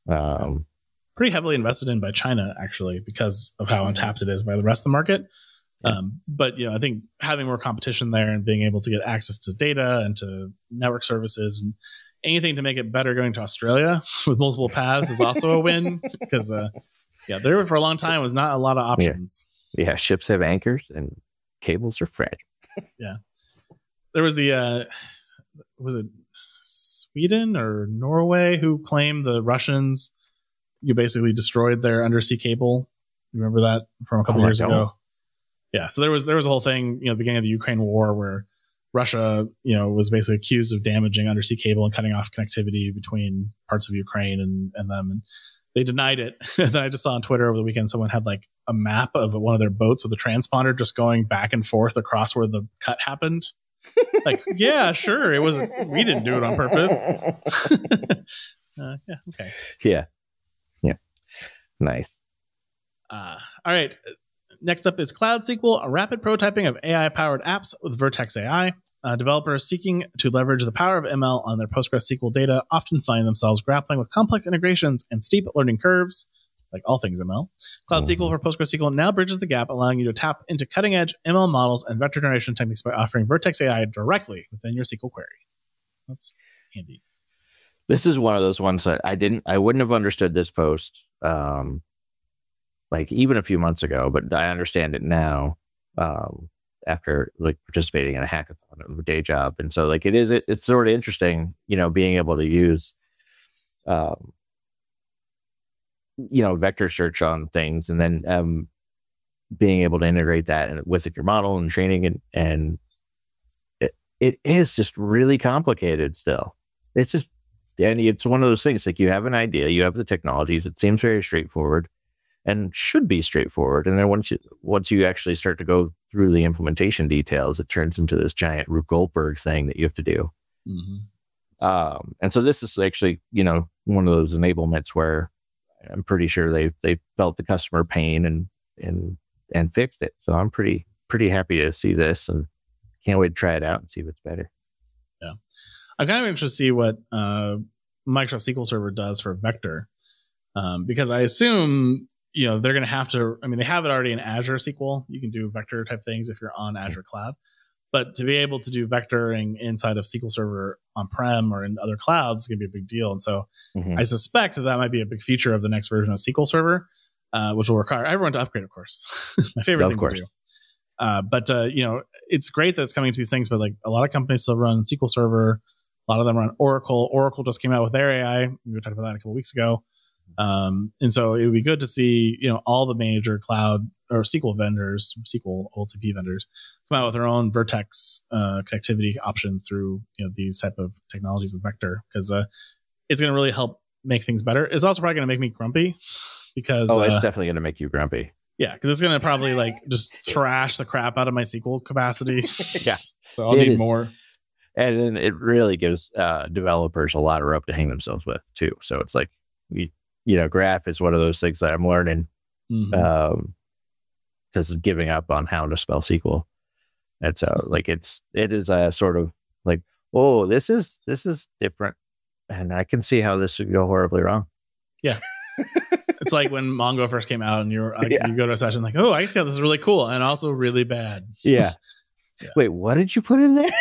Pretty heavily invested in by China, actually, because of how untapped it is by the rest of the market. But I think having more competition there and being able to get access to data and to network services and anything to make it better going to Australia with multiple paths is also a win, because there for a long time was not a lot of options. Yeah, ships have anchors and cables are fragile. Yeah. There was was it Sweden or Norway who claimed the Russians basically destroyed their undersea cable? You remember that from a couple years ago? Yeah. So there was a whole thing, the beginning of the Ukraine war, where Russia, was basically accused of damaging undersea cable and cutting off connectivity between parts of Ukraine and them. And they denied it. And then I just saw on Twitter over the weekend, someone had a map of one of their boats with a transponder just going back and forth across where the cut happened. Yeah, sure. We didn't do it on purpose. Yeah. Okay. Yeah. Nice. All right. Next up is Cloud SQL, a rapid prototyping of AI-powered apps with Vertex AI. Developers seeking to leverage the power of ML on their PostgreSQL data often find themselves grappling with complex integrations and steep learning curves. like all things ML. Cloud SQL for PostgreSQL now bridges the gap, allowing you to tap into cutting-edge ML models and vector generation techniques by offering Vertex AI directly within your SQL query. That's handy. This is one of those ones that I wouldn't have understood this post like even a few months ago, but I understand it now after like participating in a hackathon of a day job. And so like it's sort of interesting, being able to use vector search on things, and then being able to integrate that with your model and training, and it is just really complicated still. It's just, and it's one of those things, like you have an idea, you have the technologies, it seems very straightforward and should be straightforward, and then once you actually start to go through the implementation details, it turns into this giant Rube Goldberg thing that you have to do. And so this is actually one of those enablements where I'm pretty sure they felt the customer pain and fixed it. So I'm pretty happy to see this, and can't wait to try it out and see if it's better. Yeah, I'm kind of interested to see what Microsoft SQL Server does for Vector, because I assume they're going to have to. I mean, they have it already in Azure SQL. You can do vector type things if you're on Azure Cloud, but to be able to do vectoring inside of SQL Server on-prem or in other clouds is going to be a big deal. And so I suspect that might be a big feature of the next version of SQL Server, which will require everyone to upgrade, of course. My favorite thing to do. But it's great that it's coming to these things, but like a lot of companies still run SQL Server. A lot of them run Oracle. Oracle just came out with their AI. We were talking about that a couple weeks ago. And so it would be good to see, all the major cloud or SQL vendors, SQL OLTP vendors come out with their own Vertex connectivity options through, these type of technologies with Vector, because it's going to really help make things better. It's also probably going to make me grumpy because it's definitely going to make you grumpy. Yeah, because it's going to probably just thrash the crap out of my SQL capacity. Yeah. So I'll need more. And then it really gives developers a lot of rope to hang themselves with too. So it's like, Graph is one of those things that I'm learning because giving up on how to spell SQL. And so it is a sort of like, oh, this is different, and I can see how this would go horribly wrong. Yeah. It's like when Mongo first came out and you go to a session like, oh, I can see how this is really cool and also really bad. Yeah. Wait, what did you put in there?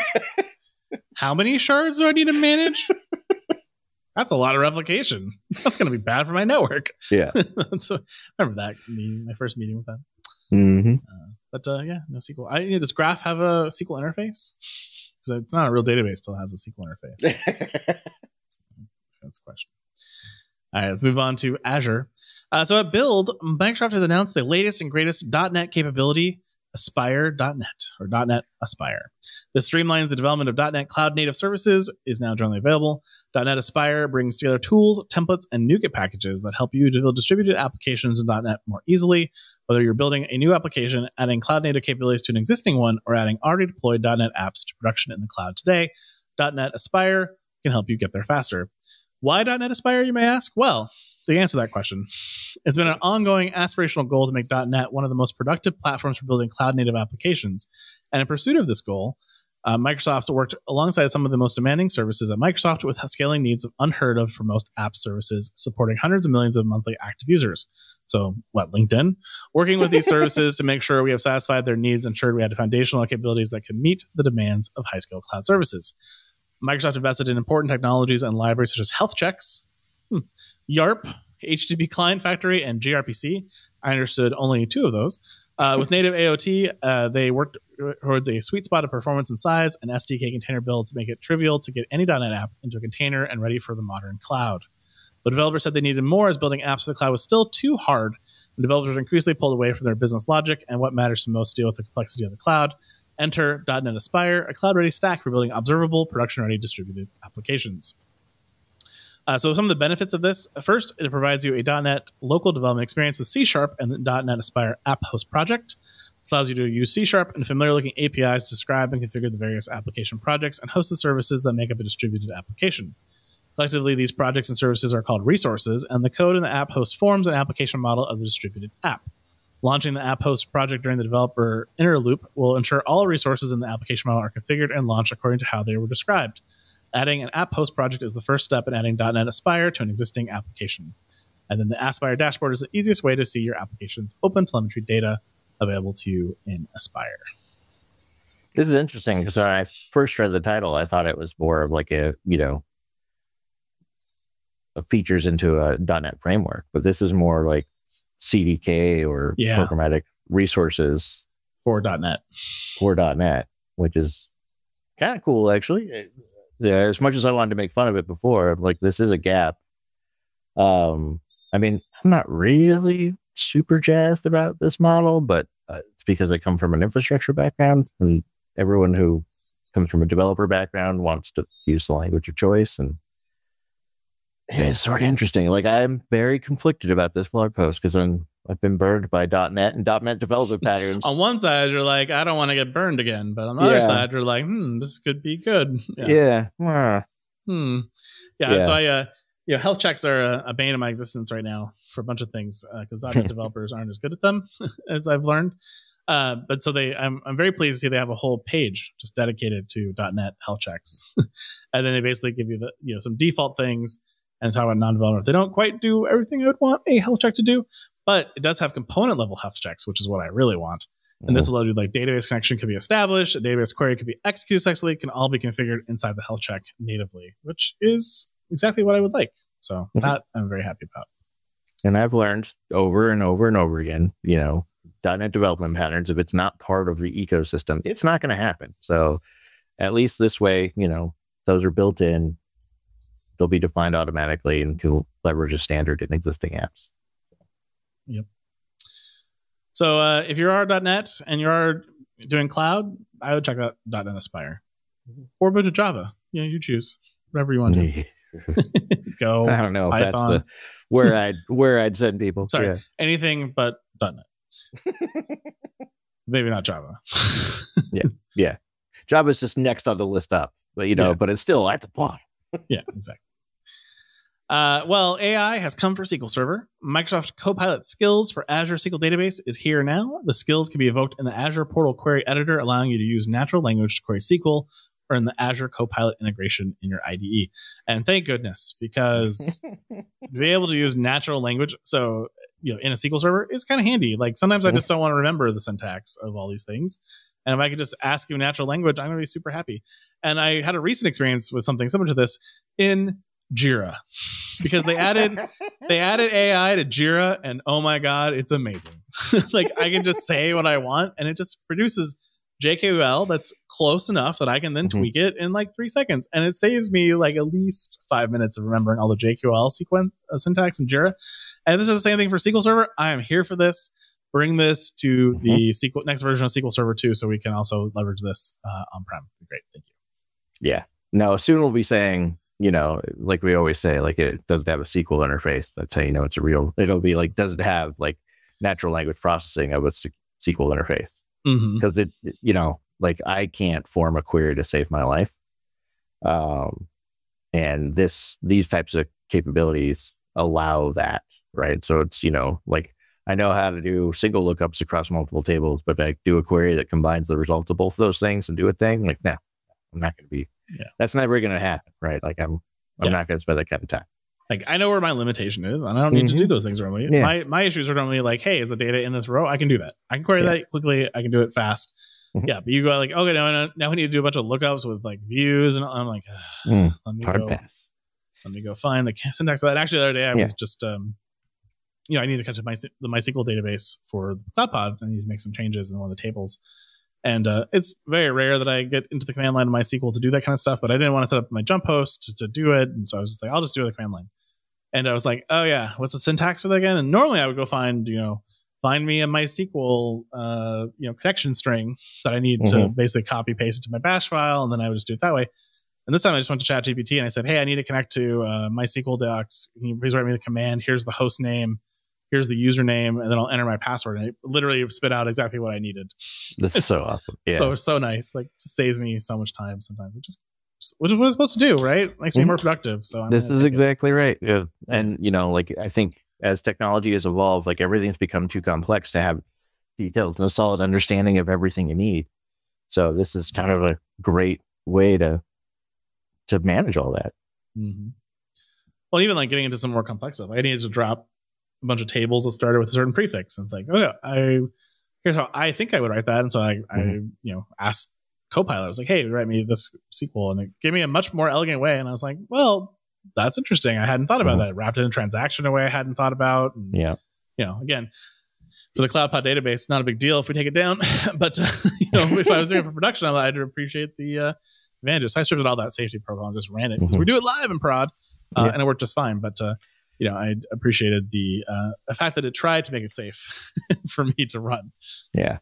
How many shards do I need to manage? That's a lot of replication. That's going to be bad for my network. Yeah. So remember that meeting, my first meeting with them. But no SQL. Does Graph have a SQL interface? Because it's not a real database till it has a SQL interface. That's a question. All right, let's move on to Azure. So at Build, Microsoft has announced the latest and greatest .NET capability, Aspire.NET, or .NET Aspire. This streamlines the development of .NET Cloud Native Services, is now generally available. .NET Aspire brings together tools, templates, and NuGet packages that help you to build distributed applications in .NET more easily, whether you're building a new application, adding cloud native capabilities to an existing one, or adding already deployed .NET apps to production in the cloud today. .NET Aspire can help you get there faster. Why .NET Aspire, you may ask? Well, to answer that question, it's been an ongoing aspirational goal to make .NET one of the most productive platforms for building cloud-native applications. And in pursuit of this goal, Microsoft's worked alongside some of the most demanding services at Microsoft with scaling needs unheard of for most app services, supporting hundreds of millions of monthly active users. So, LinkedIn? Working with these services to make sure we have satisfied their needs, ensured we had foundational capabilities that can meet the demands of high-scale cloud services. Microsoft invested in important technologies and libraries such as health checks, YARP, HTTP Client Factory, and gRPC. I understood only two of those. With native AOT, they worked towards a sweet spot of performance and size, and SDK container builds make it trivial to get any .NET app into a container and ready for the modern cloud. But developers said they needed more, as building apps for the cloud was still too hard, and developers increasingly pulled away from their business logic and what matters to most deal with the complexity of the cloud. Enter .NET Aspire, a cloud-ready stack for building observable, production-ready distributed applications. So some of the benefits of this: first, it provides you a .NET local development experience with C# and the .NET Aspire App Host project. This allows you to use C# and familiar-looking APIs to describe and configure the various application projects and host the services that make up a distributed application. Collectively, these projects and services are called resources, and the code in the app host forms an application model of the distributed app. Launching the app host project during the developer inner loop will ensure all resources in the application model are configured and launched according to how they were described. Adding an app host project is the first step in adding .NET Aspire to an existing application. And then the Aspire dashboard is the easiest way to see your application's open telemetry data available to you in Aspire. This is interesting because when I first read the title, I thought it was more of like a features into a .NET framework, but this is more like CDK or programmatic resources for .NET, which is kind of cool, actually. Yeah, as much as I wanted to make fun of it before, like this is a gap. I mean, I'm not really super jazzed about this model, but it's because I come from an infrastructure background, and everyone who comes from a developer background wants to use the language of choice. And it's sort of interesting. Like, I'm very conflicted about this blog post because I've been burned by .NET and .NET development patterns. On one side, you're like, I don't want to get burned again. But on the other side, you're like, this could be good. Yeah. So I, health checks are a bane of my existence right now for a bunch of things because .NET developers aren't as good at them as I've learned. But so I'm very pleased to see they have a whole page just dedicated to .NET health checks, and then they basically give you some default things and talk about non-developer. They don't quite do everything I would want a health check to do, but it does have component level health checks, which is what I really want. And this allows you like database connection could be established, a database query could be executed successfully, can all be configured inside the health check natively, which is exactly what I would like. So that I'm very happy about. And I've learned over and over and over again, .NET development patterns, if it's not part of the ecosystem, it's not going to happen. So at least this way, those are built in, they'll be defined automatically and can leverage a standard in existing apps. Yep. So if you are .NET and you are doing cloud, I would check out .NET Aspire or move to Java. You choose whatever you want to do. Go. I don't know if Python. That's where I'd send people. Sorry, anything but .NET. Maybe not Java. Yeah. Java's just next on the list up, but but it's still at the bottom. Yeah, exactly. Well, AI has come for SQL Server. Microsoft Copilot skills for Azure SQL Database is here now. The skills can be evoked in the Azure Portal Query Editor, allowing you to use natural language to query SQL, or in the Azure Copilot integration in your IDE. And thank goodness, because to be able to use natural language, so in a SQL Server, is kind of handy. Like sometimes I just don't want to remember the syntax of all these things. And if I could just ask you natural language, I'm going to be super happy. And I had a recent experience with something similar to this in Jira, because they added AI to Jira, and oh my god, it's amazing. Like I can just say what I want and it just produces JQL that's close enough that I can then tweak it in like 3 seconds, and it saves me like at least 5 minutes of remembering all the JQL syntax in Jira. And this is the same thing for SQL Server. I am here for this. Bring this to the next version of SQL Server 2 so we can also leverage this on-prem. Great, thank you. Yeah. No, soon we'll be saying, like we always say, like it doesn't have a SQL interface. That's how it's a real. It'll be like, does it have like natural language processing of a SQL interface? Because it, like I can't form a query to save my life. And these types of capabilities allow that, right? So it's, like I know how to do single lookups across multiple tables, but if I do a query that combines the result of both of those things and do a thing, like, nah, I'm not going to be, that's never going to happen, right? Like I'm not going to spend that kind of time. Like I know where my limitation is, and I don't need to do those things normally. Yeah. My issues are normally like, hey, is the data in this row? I can do that. I can query that quickly. I can do it fast. Yeah, but you go like, okay, now we need to do a bunch of lookups with like views, and I'm like, pass. Let me go find the syntax for that. Actually, the other day I was just, I need to catch up the MySQL database for CloudPod. I need to make some changes in one of the tables. And it's very rare that I get into the command line of MySQL to do that kind of stuff, but I didn't want to set up my jump host to do it. And so I was just like, I'll just do it with the command line. And I was like, oh yeah, what's the syntax for that again? And normally I would go find me a MySQL, connection string that I need to basically copy paste into my bash file. And then I would just do it that way. And this time I just went to ChatGPT and I said, hey, I need to connect to MySQL docs. Can you please write me the command? Here's the host name. Here's the username, and then I'll enter my password. And it literally spit out exactly what I needed. That's so awesome. Yeah. So nice. Like, it just saves me so much time sometimes, which is what it's supposed to do, right? Makes me more productive. So this is exactly right. Yeah. And, like, I think as technology has evolved, like everything's become too complex to have details and a solid understanding of everything you need. So this is kind of a great way to manage all that. Well, even like getting into some more complex stuff, I needed to drop a bunch of tables that started with a certain prefix. And it's like, oh yeah, here's how I think I would write that. And so I asked Copilot, I was like, hey, write me this SQL. And it gave me a much more elegant way. And I was like, well, that's interesting. I hadn't thought about that. It wrapped it in a transaction in a way I hadn't thought about. And, again, for the CloudPod database, not a big deal if we take it down. But if I was doing it for production, I'd appreciate the advantages. So I started all that safety protocol and just ran it because we do it live in prod, and it worked just fine. But I appreciated the fact that it tried to make it safe for me to run. Yeah.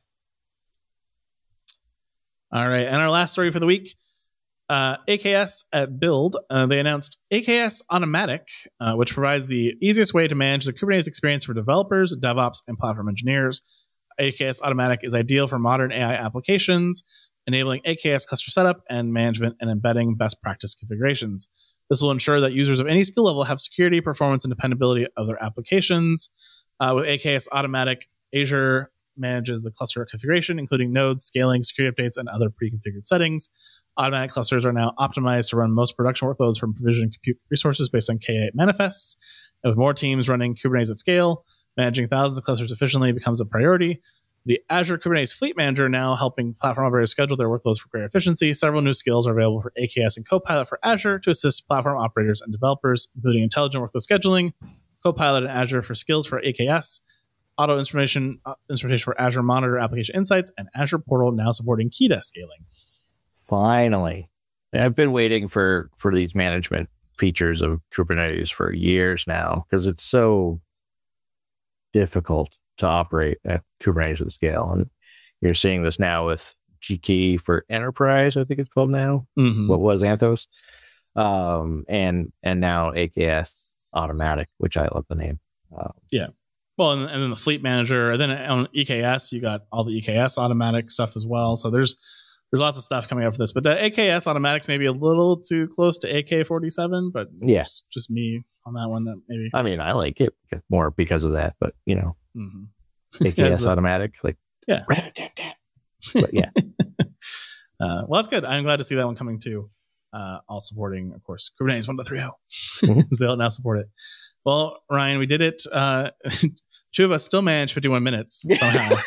All right, and our last story for the week. AKS at Build, they announced AKS Automatic, which provides the easiest way to manage the Kubernetes experience for developers, DevOps, and platform engineers. AKS Automatic is ideal for modern AI applications, enabling AKS cluster setup and management and embedding best practice configurations. This will ensure that users of any skill level have security, performance, and dependability of their applications. With AKS Automatic, Azure manages the cluster configuration, including nodes, scaling, security updates, and other pre-configured settings. Automatic clusters are now optimized to run most production workloads from provisioned compute resources based on K8 manifests. And with more teams running Kubernetes at scale, managing thousands of clusters efficiently becomes a priority. The Azure Kubernetes Fleet Manager now helping platform operators schedule their workloads for greater efficiency. Several new skills are available for AKS and Copilot for Azure to assist platform operators and developers, including intelligent workload scheduling, Copilot and Azure for skills for AKS, auto instrumentation for Azure Monitor Application Insights, and Azure Portal now supporting KEDA scaling. Finally, I've been waiting for these management features of Kubernetes for years now because it's so difficult to operate at Kubernetes at scale. And you're seeing this now with Gkey for Enterprise, I think it's called now. What was Anthos? And now AKS Automatic, which I love the name. Well, and then the Fleet Manager, and then on EKS, you got all the EKS Automatic stuff as well. So there's lots of stuff coming up for this. But AKS Automatics may be a little too close to AK-47, but it's just me on that one. That maybe. I mean, I like it more because of that, but AKS Automatic, like but well, that's good. I'm glad to see that one coming too. All supporting, of course, Kubernetes 1.3.0. So they'll now support it. Well, Ryan, we did it. Two of us still managed 51 minutes somehow.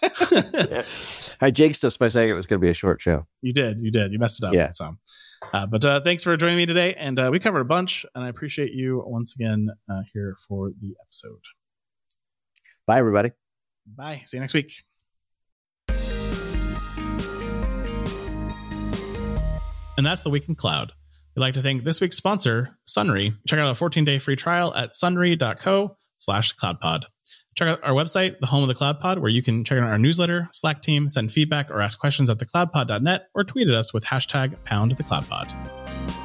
I jinxed us by saying it was going to be a short show. You did. You messed it up. Yeah. So, but thanks for joining me today. And we covered a bunch. And I appreciate you once again here for the episode. Bye, everybody. Bye. See you next week. And that's the Week in Cloud. We'd like to thank this week's sponsor, Sunry. Check out a 14-day free trial at sunry.co/cloudpod. Check out our website, the home of the CloudPod, where you can check out our newsletter, Slack team, send feedback, or ask questions at thecloudpod.net, or tweet at us with #poundthecloudpod.